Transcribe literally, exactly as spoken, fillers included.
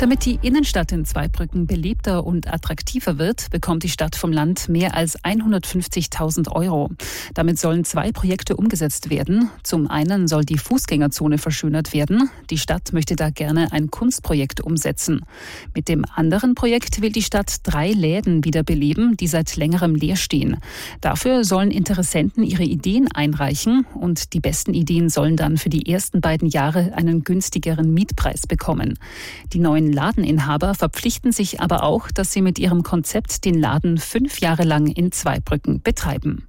Damit die Innenstadt in Zweibrücken beliebter und attraktiver wird, bekommt die Stadt vom Land mehr als hundertfünfzigtausend Euro. Damit sollen zwei Projekte umgesetzt werden. Zum einen soll die Fußgängerzone verschönert werden. Die Stadt möchte da gerne ein Kunstprojekt umsetzen. Mit dem anderen Projekt will die Stadt drei Läden wieder beleben, die seit längerem leer stehen. Dafür sollen Interessenten ihre Ideen einreichen und die besten Ideen sollen dann für die ersten beiden Jahre einen günstigeren Mietpreis bekommen. Die neuen Ladeninhaber verpflichten sich aber auch, dass sie mit ihrem Konzept den Laden fünf Jahre lang in Zweibrücken betreiben.